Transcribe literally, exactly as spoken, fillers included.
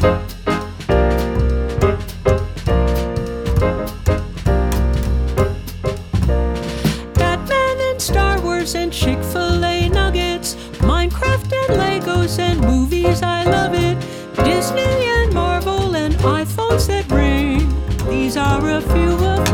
Batman and Star Wars and Chick-fil-A nuggets, Minecraft and Legos and movies, I love it. Disney and Marvel and iPhones that ring. These are a few of